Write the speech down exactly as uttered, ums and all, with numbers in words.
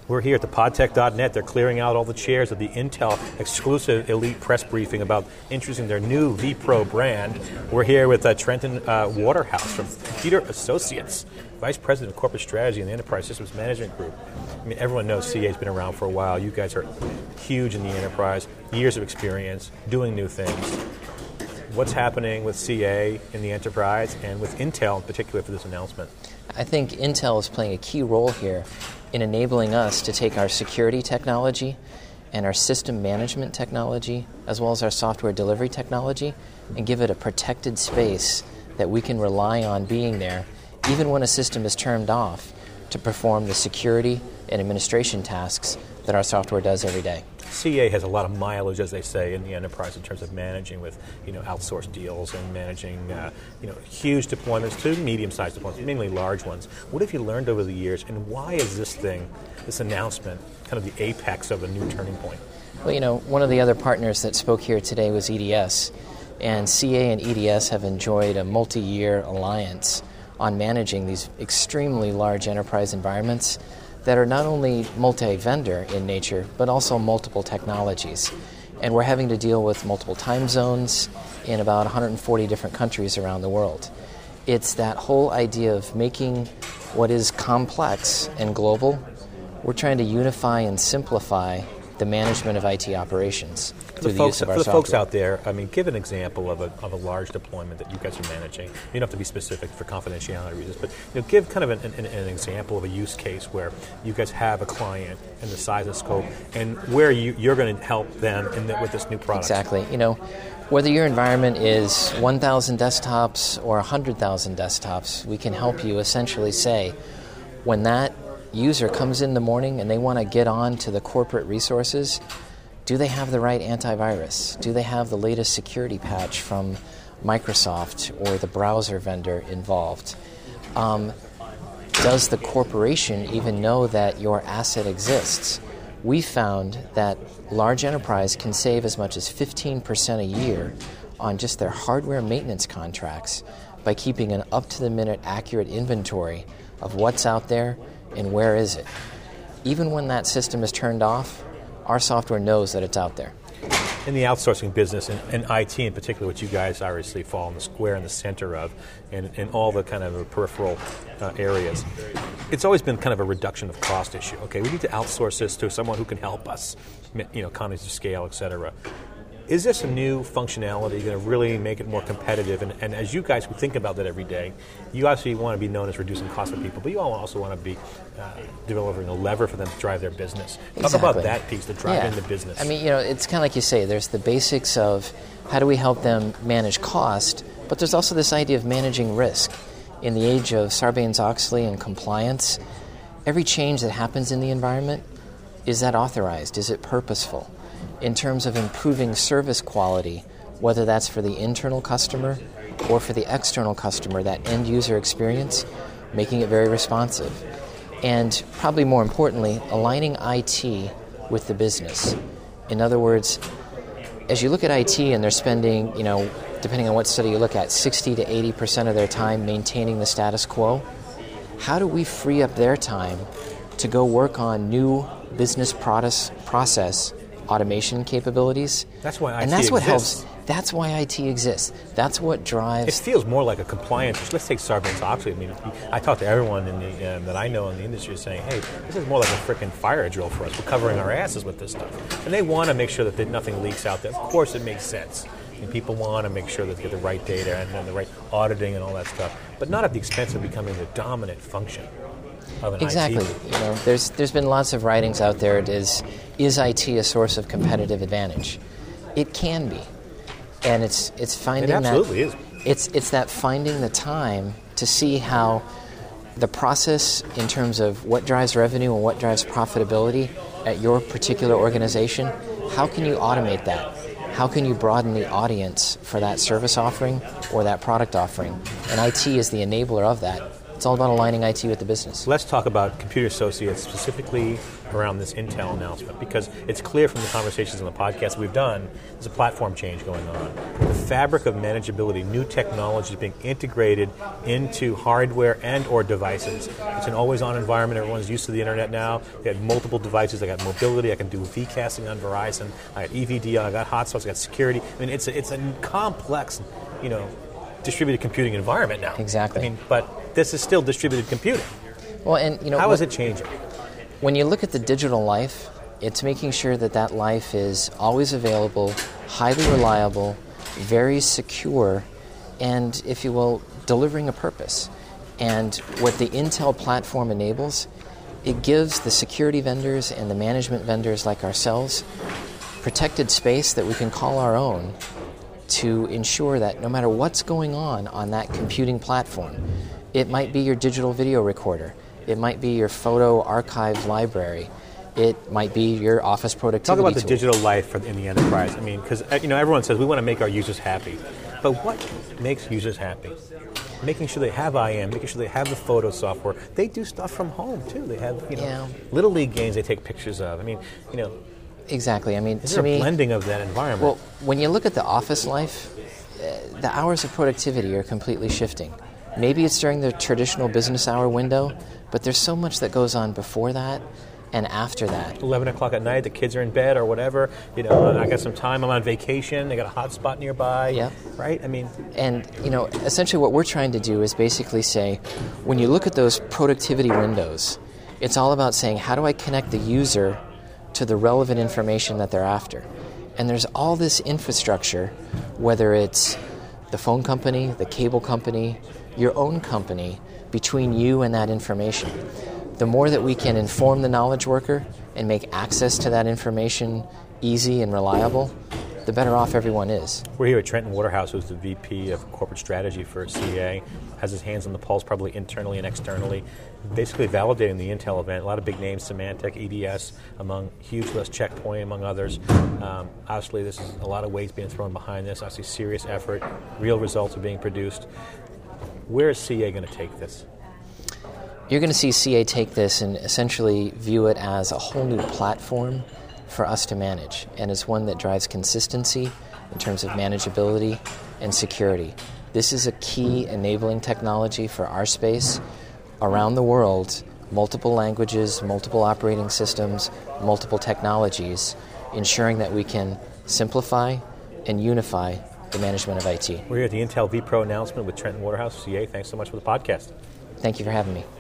We're here at the podtech dot net. They're clearing out all the chairs of the Intel exclusive elite press briefing about introducing their new vPro brand. We're here with uh, Trenton uh, Waterhouse from Computer Associates, Vice President of Corporate Strategy in the Enterprise Systems Management Group. I mean, everyone knows C A has been around for a while. You guys are huge in the enterprise, years of experience, doing new things. What's happening with C A in the enterprise and with Intel in particular for this announcement? I think Intel is playing a key role here in enabling us to take our security technology and our system management technology, as well as our software delivery technology, and give it a protected space that we can rely on being there, even when a system is turned off, to perform the security and administration tasks that our software does every day. C A has a lot of mileage, as they say, in the enterprise in terms of managing with, you know, outsourced deals and managing, uh, you know, huge deployments to medium-sized deployments, mainly large ones. What have you learned over the years, and why is this thing, this announcement, kind of the apex of a new turning point? Well, you know, one of the other partners that spoke here today was E D S, and C A and E D S have enjoyed a multi-year alliance on managing these extremely large enterprise environments that are not only multi-vendor in nature, but also multiple technologies. And we're having to deal with multiple time zones in about one hundred forty different countries around the world. It's that whole idea of making what is complex and global. We're trying to unify and simplify the management of I T operations through the, folks, use of our For the software. folks out there, I mean, give an example of a of a large deployment that you guys are managing. You don't have to be specific for confidentiality reasons, but you know, give kind of an, an, an example of a use case where you guys have a client and the size and scope, and where you, you're going to help them in the, with this new product. Exactly. You know, whether your environment is one thousand desktops or one hundred thousand desktops, we can help you essentially say, when that user comes in the morning and they want to get on to the corporate resources, do they have the right antivirus? Do they have the latest security patch from Microsoft or the browser vendor involved? Um, does the corporation even know that your asset exists? We found that large enterprise can save as much as fifteen percent a year on just their hardware maintenance contracts by keeping an up-to-the-minute accurate inventory of what's out there and where is it. Even when that system is turned off, our software knows that it's out there. In the outsourcing business, and, and I T in particular, which you guys obviously fall in the square in the center of, and, and all the kind of peripheral uh, areas, it's always been kind of a reduction of cost issue. Okay, we need to outsource this to someone who can help us, you know, economies of scale, et cetera. Is this a new functionality going to really make it more competitive? And, and as you guys think about that every day, you obviously want to be known as reducing costs for people, but you also want to be uh, developing a lever for them to drive their business. Talk Exactly. about that piece, the driving yeah. the business. I mean, you know, it's kind of like you say, there's the basics of how do we help them manage cost, but there's also this idea of managing risk. In the age of Sarbanes-Oxley and compliance, every change that happens in the environment, is that authorized? Is it purposeful? In terms of improving service quality, whether that's for the internal customer or for the external customer, that end user experience, making it very responsive. And probably more importantly, aligning I T with the business. In other words, as you look at I T and they're spending, you know, depending on what study you look at, sixty to eighty percent of their time maintaining the status quo, how do we free up their time to go work on new business process, process automation capabilities? That's why I T and that's what exists. helps. That's why I T exists. That's what drives. It feels more like a compliance issue. Let's take Sarbanes-Oxley. I mean, I talk to everyone in the um, that I know in the industry saying, "Hey, this is more like a freaking fire drill for us. We're covering our asses with this stuff," and they want to make sure that they, nothing leaks out there. Of course, it makes sense. And people want to make sure that they get the right data and, and the right auditing and all that stuff, but not at the expense of becoming the dominant function of an exactly. I T. You know, there's there's been lots of writings out there. It is is I T a source of competitive advantage? It can be, and it's it's finding it absolutely that is. it's it's that finding the time to see how the process in terms of what drives revenue and what drives profitability at your particular organization. How can you automate that? How can you broaden the audience for that service offering or that product offering? And I T is the enabler of that. It's all about aligning I T with the business. Let's talk about Computer Associates, specifically around this Intel announcement, because it's clear from the conversations on the podcast we've done, there's a platform change going on. The fabric of manageability, new technology is being integrated into hardware and or devices. It's an always-on environment. Everyone's used to the internet now. They have multiple devices. I got mobility. I can do vCasting on Verizon. I got E V D L. I got hotspots. I got security. I mean, it's a, it's a complex, you know, distributed computing environment now. Exactly. I mean, but this is still distributed computing. Well, and you know, how what, is it changing? When you look at the digital life, it's making sure that that life is always available, highly reliable, very secure, and, if you will, delivering a purpose. And what the Intel platform enables, it gives the security vendors and the management vendors like ourselves protected space that we can call our own to ensure that no matter what's going on on that computing platform, it might be your digital video recorder, it might be your photo archive library, it might be your office productivity Talk about tool. the digital life for, in the enterprise. I mean, because you know everyone says we want to make our users happy, but what makes users happy? Making sure they have I M, making sure they have the photo software. They do stuff from home too. They have you know Yeah. little league games they take pictures of. I mean, you know. Exactly. I mean, Is to there me, a blending of that environment? well, when you look at the office life, uh, the hours of productivity are completely shifting. Maybe it's during the traditional business hour window, but there's so much that goes on before that and after that. eleven o'clock at night, the kids are in bed or whatever. You know, I got some time. I'm on vacation. They got a hotspot nearby. Yep. Right. I mean, And, you know, essentially what we're trying to do is basically say, when you look at those productivity windows, it's all about saying, how do I connect the user to the relevant information that they're after? And there's all this infrastructure, whether it's the phone company, the cable company, your own company, between you and that information. The more that we can inform the knowledge worker and make access to that information easy and reliable, the better off everyone is. we're here at Trenton Waterhouse, who's the V P of Corporate Strategy for C A, has his hands on the pulse probably internally and externally, basically validating the Intel event. A lot of big names, Symantec, E D S, among huge list, Checkpoint, among others. Um, obviously, this is a lot of weight being thrown behind this. Obviously, serious effort. Real results are being produced. Where is C A going to take this? You're going to see C A take this and essentially view it as a whole new platform for us to manage, and it's one that drives consistency in terms of manageability and security. This is a key enabling technology for our space around the world, multiple languages, multiple operating systems, multiple technologies, ensuring that we can simplify and unify the management of I T. We're here at the Intel vPro announcement with Trenton Waterhouse, C A. Thanks so much for the podcast. Thank you for having me.